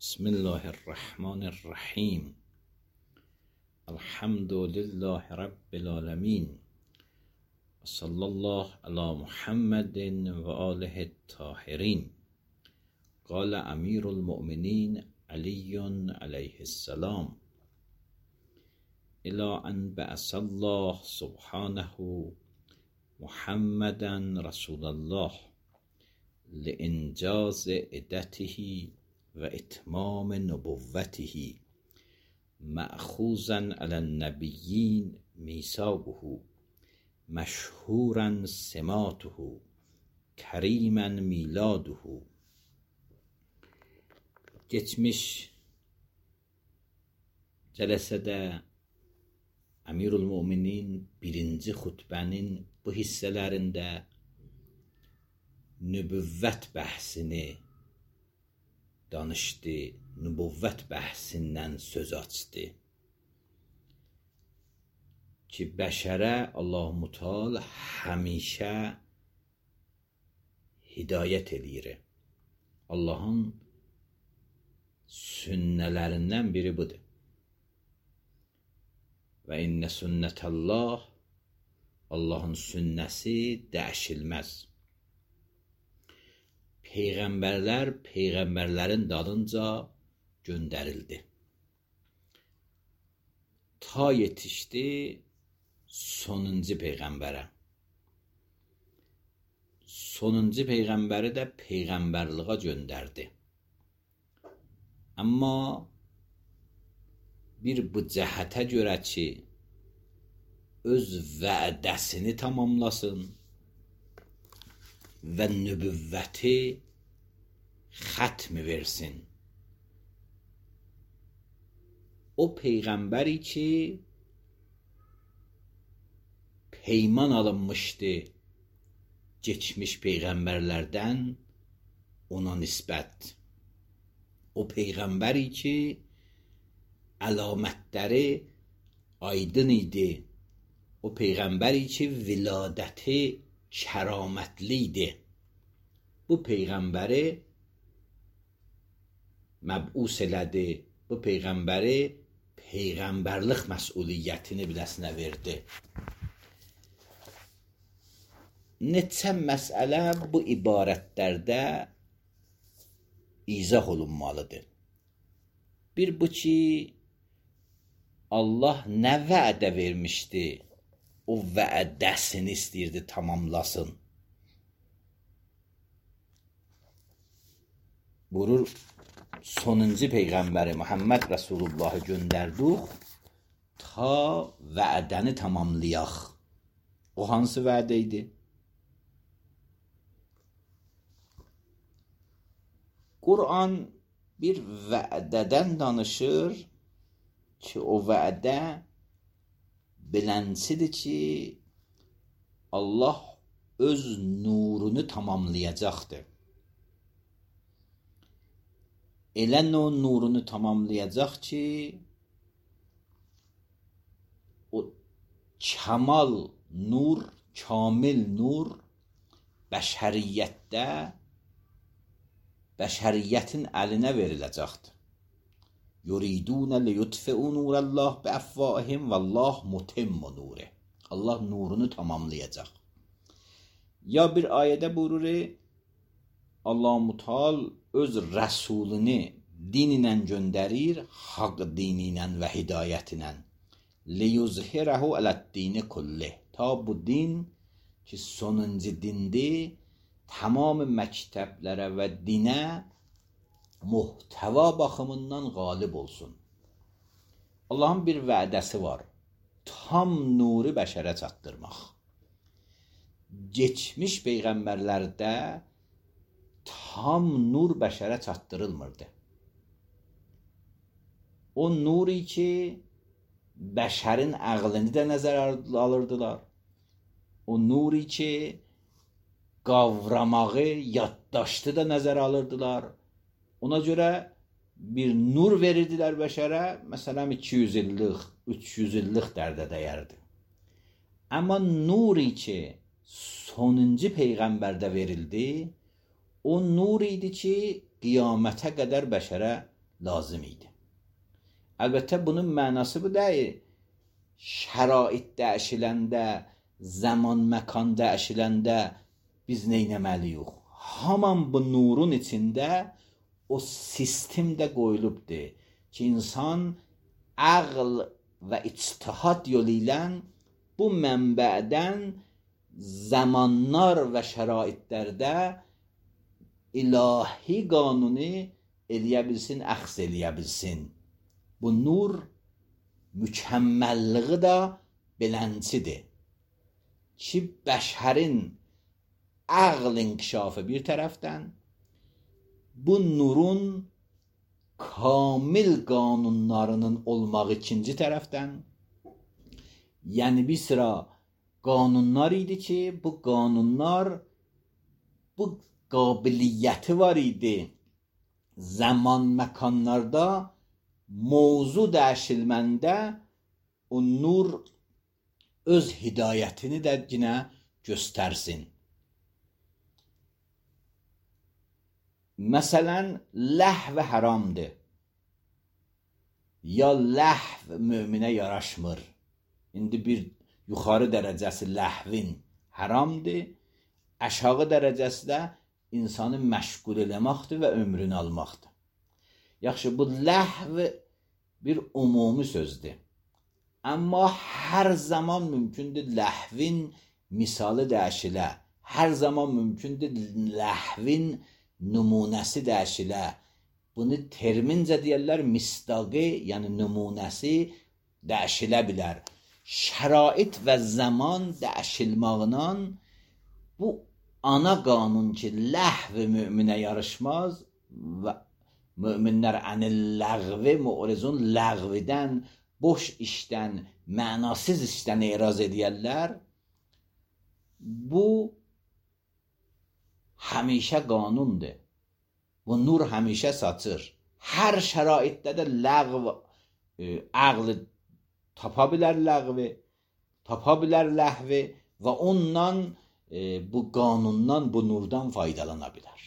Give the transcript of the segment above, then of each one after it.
بسم الله الرحمن الرحیم. الحمد لله رب العالمین و صلی الله علی محمد و آله الطاهرین. قال امیر المؤمنین علی علیه السلام: الی ان بعث الله سبحانه محمدا رسول الله لانجاز عدته و اتمام نبوته مأخوذا علی النبیین میثاقه مشهورا سماته کریما میلاده. Geçmiş cəlsədə Əmirül-Möminin birinci xutbənin bu hissələrində nübüvvət bəhsini danışdı, nübüvvət bəhsindən söz açdı ki, bəşərə Allah-u Teala həmişə hidayət eləyir. Allahın sünnələrindən biri budur. Və innə sünnətəllah, Allahın sünnəsi dəyişilməz. Peyğəmbərlər peyğəmbərlərin dalınca göndərildi. Ta yetişdi sonuncu peyğəmbərə. Sonuncu peyğəmbəri də peyğəmbərliğə göndərdi. Amma bir bu cəhətə görə ki, öz vədəsini tamamlasın və nübüvvəti xətm versin. O peyğəmbəri ki, peyman alınmışdı geçmiş peyğəmbərlərdən ona nisbət. O peyğəmbəri ki, əlamətləri aydın idi. O peyğəmbəri ki, viladəti kəramətli idi. Bu peyğəmbəri məb'us elədi. Bu peyğəmbəri peyğəmbərlik məsuliyyətini biləsinə verdi. Neçə məsələ bu ibarətlərdə izah olunmalıdır. Bir bu ki, Allah nə vədə vermişdi, o vədəsini istəyirdi tamamlasın. Buyurur, sonuncu peyğəmbəri Muhammed Resulullah'ı göndərdik ta vədəni tamamlayaq. O hansı vədə idi? Kur'an bir vədədən danışır ki, o vədə bilənsidir ki, Allah öz nurunu tamamlayacaqdır. Elə o nurunu tamamlayacaq ki, o kəmal nur, kamil nur bəşəriyyətdə, bəşəriyyətin əlinə veriləcəkdir. Yuridunə liyutfi'u nurallah biəfvahihim vallah mutimmu nurih. Allah nurunu tamamlayacaq. Ya bir ayədə buyurur, Allah-u Teala öz rəsulunu din ilə göndərir, haqq dini ilə və hidayəti ilə. Liyuzhirəhu aləd-dini kullih. Ta bu din ki, sonuncu dindir, tamam məktəblərə və dinə muhtəva baxımından qalib olsun. Allahın bir vədəsi var. Tam nuru bəşərə çatdırmaq. Geçmiş peyğəmbərlərdə tam nur bəşərə çatdırılmırdı. O nuri ki, bəşərin əqlini də nəzərə alırdılar. O nuri ki, qavramağı, yaddaşdı da nəzərə alırdılar. Ona görə bir nur verirdilər bəşərə, məsələn 200 illik, 300 illik dərdə dəyərdi. Amma nuri ki, sonuncu peyğəmbərdə verildi, o nur idi ki, qiyamətə qədər bəşərə lazım idi. Əlbəttə bunun mənası bu deyil. Şərait dəyişiləndə, zaman məkan dəyişiləndə biz neynəməliyik? Haman bu nurun içində o sistemdə qoyulubdur ki, insan ağl və ictihad yolu ilə bu mənbədən zamanlar və şəraitlərdə ilahi qanunu eləyə bilsin, əxz eləyə bilsin. Bu nur mükəmməlliği də belənçidir ki, bəşərin ağl inkişafı bir tərəfdən, bu nurun kamil qanunlarının olmağı ikinci tərəfdən, yəni bir sıra qanunlar idi ki, bu qanunlar bu qabiliyyəti var idi zaman məkanlarda mövzu dəyişilməndə o nur öz hidayətini də yenə göstərsin. Məsələn, ləhv haramdır. Ya ləhv möminə yaraşmır. İndi bir yuxarı dərəcəsi ləhvin haramdır, aşağı dərəcəsi də insanı məşğul eləməkdir və ömrünü almaqdır. Yaxşı, bu ləhv bir ümumi sözdür. Amma hər zaman mümkündür ləhvin misalı dəyişilə. Hər zaman mümkündür ləhvin nümunəsi dəyişilə. Bunu termincə deyərlər, misdaqı, yəni nümunəsi dəyişilə bilər. Şərait və zaman dəyişilməyinə bu ana qanun ki, ləhv möminə yarışmaz və möminlər ənil-ləğvi mu'rizun, ləğvidən, boş işdən, mənasız işdən eraz edərlər. Bu həmişə qanundur. Bu nur həmişə saçır. Hər şəraitdə də ləğv, ağlı tapa bilər ləğvi, tapa bilər ləhvi və ondan, bu qanundan, bu nurdan faydalana bilər.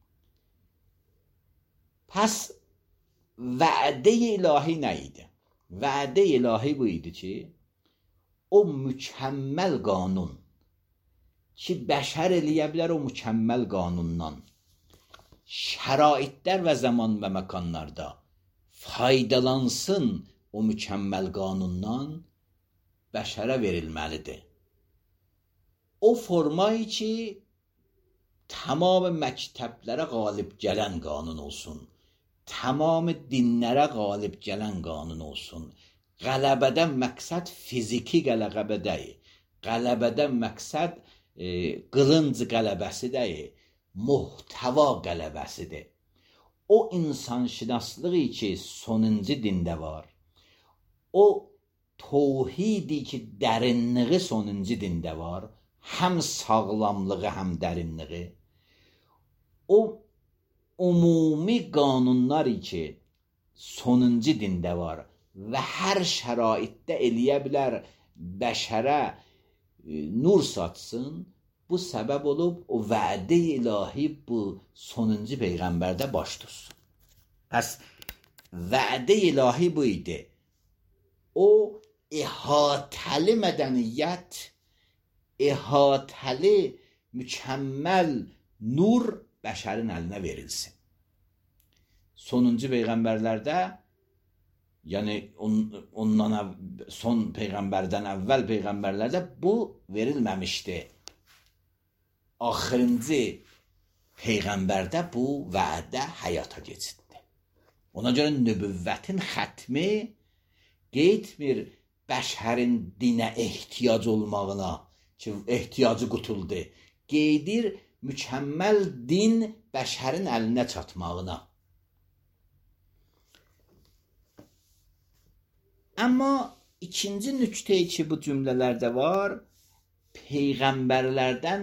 Pəs vədə-i ilahi nə idi? Vədə-i ilahi bu idi ki, o mükəmməl qanun ki, bəşər eləyə bilər o mükəmməl qanundan, şəraitlər və zaman və məkanlarda faydalansın o mükəmməl qanundan bəşərə verilməlidir. O formayı ki, tamam məktəblərə qalib gələn qanun olsun, tamam dinlərə qalib gələn qanun olsun. Qələbədən məqsəd fiziki qələbə deyil, qələbədən məqsəd qılınc qələbəsi deyil, muhtəva qələbəsidir. O insanşinaslığı ki, sonuncu dində var, o tövhidi ki, dərinliği sonuncu dində var, həm sağlamlığı, həm dərinliği, o umumi qanunlar ki, sonuncu dində var və hər şəraitdə eləyə bilər bəşərə nur satsın, bu səbəb olub o vədə-i ilahi bu sonuncu peyğəmbərdə baş tutsun. Pəs vədə-i ilahi bu idi. O ihatəli mədəniyyət, ihatəli mükəmməl nur bəşərin əlinə verilsin. Sonuncu peyğəmbərlərdə, yəni ondan son peyğəmbərdən əvvəl peyğəmbərlərdə bu verilməmişdi. Axırıncı peyğəmbərdə bu vədə həyata keçirdi. Ona görə nübüvvətin xətmi getmir bəşərin dinə ehtiyac olmağına ki, ehtiyacı qutuldu. Gedir mükəmməl din bəşərin əlinə çatmağına. Amma ikinci nüqtə ki, bu cümlələrdə var, peyğəmbərlərdən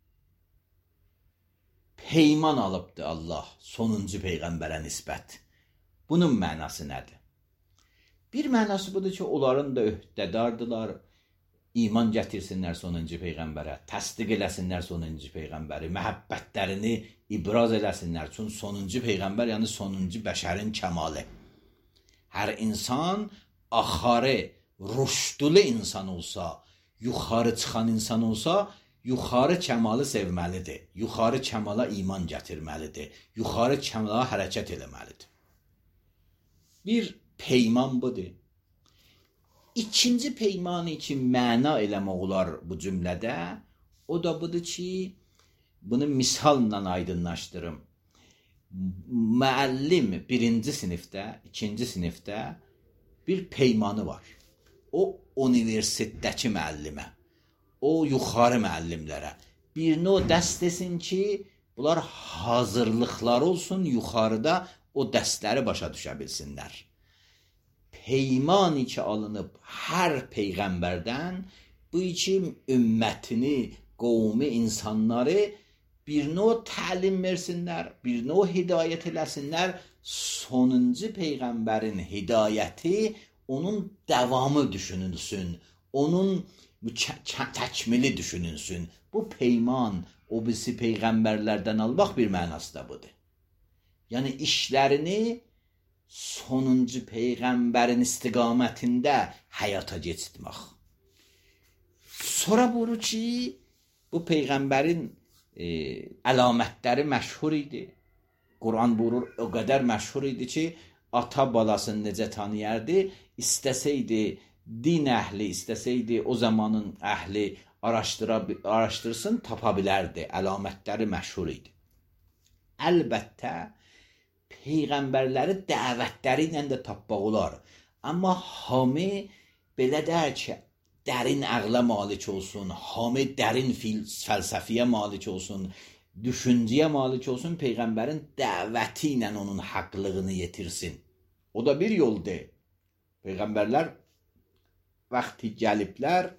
peyman alıbdır Allah sonuncu peyğəmbərə nisbət. Bunun mənası nədir? Bir mənası budur ki, onların da öhdədardılar, iman gətirsinlər sonuncu peyğəmbərə, təsdiq eləsinlər sonuncu peyğəmbəri, məhəbbətlərini ibraz eləsinlər. Çünki sonuncu peyğəmbər yəni sonuncu bəşərin kəmalı. Hər insan axarı rüşdülü insan olsa, yuxarı çıxan insan olsa, yuxarı kəmalı sevməlidir. Yuxarı kəmala iman gətirməlidir. Yuxarı kəmala hərəkət eləməlidir. Bir peyman budur. İkinci peymanı için məna eləmək olar bu cümlədə. O da budur ki, bunu misalla aydınlaşdırım. Müəllim birinci sinifdə, ikinci sinifdə bir peymanı var. O universitetdəki müəllimə, o yuxarı müəllimlərə birini o dəst desin ki, bunlar hazırlıqlar olsun, yuxarıda o dəstləri başa düşə bilsinlər. Peyman ki alınıb hər peyğəmbərdən bu iki ümmətini, qovmi insanları birini o təlim versinlər, birini o hidayət eləsinlər. Sonuncu peyğəmbərin hidayəti onun davamı düşünülsün, onun təkmili düşünülsün. Bu peyman o birisi peyğəmbərlərdən almaq bir mənası da budur. Yəni işlərini sonuncu peyğəmbərin istiqamətində həyata keçirmək. Sonra buyurur ki, bu peyğəmbərin əlamətləri məşhur idi. Quran buyurur, o qədər məşhur idi ki, ata balasını necə tanıyardı, istəsəydi din əhli, istəsəydi o zamanın əhli araşdırsın, tapa bilərdi. Əlamətləri məşhur idi. Əlbəttə, peyğəmbərləri dəvətləri ilə də tapmaq olar. Amma hamı belə deyir ki, dərin əqlə malik olsun, hamı dərin fəlsəfiyə malik olsun, düşüncəyə malik olsun, peyğəmbərin dəvəti ilə onun haqlığını yetirsin. O da bir yoldur. Peyğəmbərlər vaxtı gəliblər,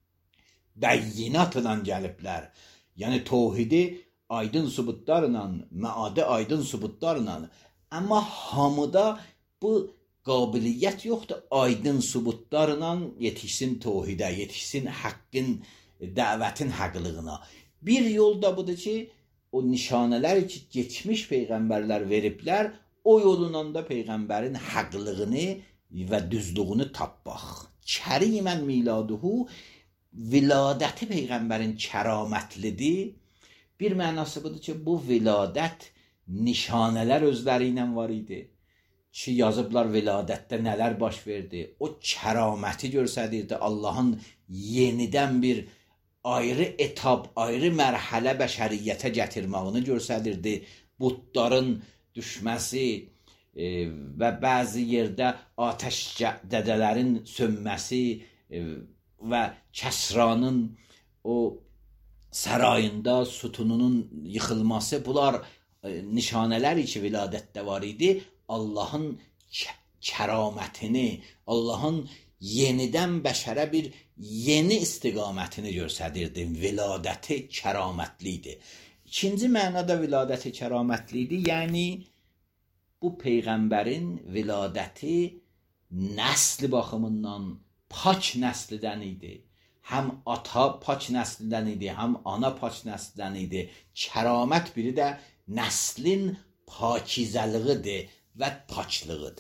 bəyyinatla gəliblər. Yəni tohidi aydın sübutlarla, məadə aydın sübutlarla. Amma hamıda bu qabiliyyət yoxdur. Aydın sübutlarla yetişsin tohidə, yetişsin haqqın, dəvətin haqlığına. Bir yol da budur ki, o nişanələr ki, geçmiş peyğəmbərlər veriblər, o yolunla da peyğəmbərin haqlığını və düzlüğünü tapmaq. Kərimən miladuhu, viladəti peyğəmbərin kəramətlidir. Bir mənası budur ki, bu viladət nişanələr özləri ilə var idi ki, yazıblar viladətdə nələr baş verdi. O kəraməti görsədirdi. Allahın yenidən bir ayrı etap, ayrı mərhələ bəşəriyyətə gətirməyini görsədirdi. Butların düşməsi və bəzi yerdə atəş dədələrin sönməsi və Kəsranın o sarayında sütununun yıxılması, bunlar nişanələr ki, viladətdə var idi. Allahın kəramətini, Allahın yenidən bəşərə bir yeni istiqamətini görsədirdi. Viladəti kəramətli idi. İkinci mənada viladəti kəramətli idi. Yəni, bu peyğəmbərin viladəti nəsli baxımından pak nəslidən idi. Həm ata pak nəslidən idi, həm ana pak nəslidən idi. Kəramət biri də nəslin pakizəlığıdır və paklığıdır.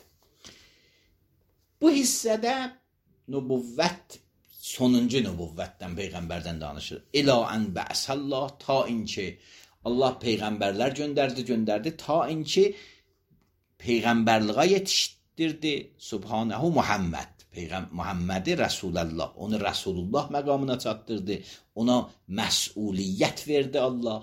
Bu hissədə nübüvvət, sonuncu nübüvvətdən, peyğəmbərdən danışır. İlə ən bə'səllah, ta inki Allah peyğəmbərlər göndərdi, ta inki peyğəmbərliğə yetişdirdi. Subhanəhu Muhammed. Muhammedi Resulullah. Onu Resulullah məqamına çatdırdı. Ona məsuliyyət verdi Allah.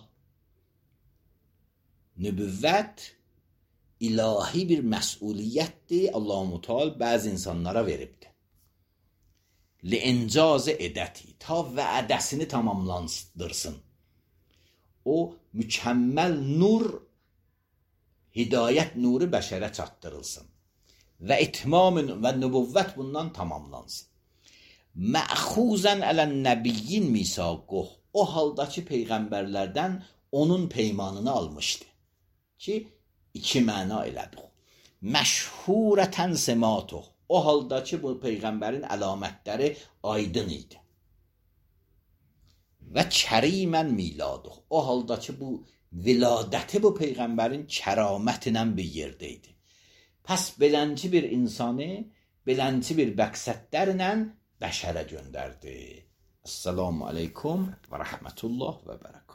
Nübüvvət ilahi bir məsuliyyətdir. Allah-u Teala bəzi insanlara veribdir. Li-incazı edəti. Ta vədəsini tamamlandırsın. O mükəmməl nur, hidayət nuru bəşərə çatdırılsın. Və itmamın və nübüvvət bundan tamamlansın. Məxuzən ələn nəbiyyin misaqoh. O haldakı peyğəmbərlərdən onun peymanını almışdı. Ki, iki məna elədik. Məşhurətən sematuh. O haldakı bu peyğəmbərin əlamətləri aydın idi. və kərimən miladuh. O halda ki, bu viladəti bu Peyğəmbərin kəramətlə bir yerdə idi. Pəs belənci bir insanı, belənci bir məqsədlərlə bəşərə göndərdi. Esselamu aleykum və rəhmətullah və bərəkatuhu.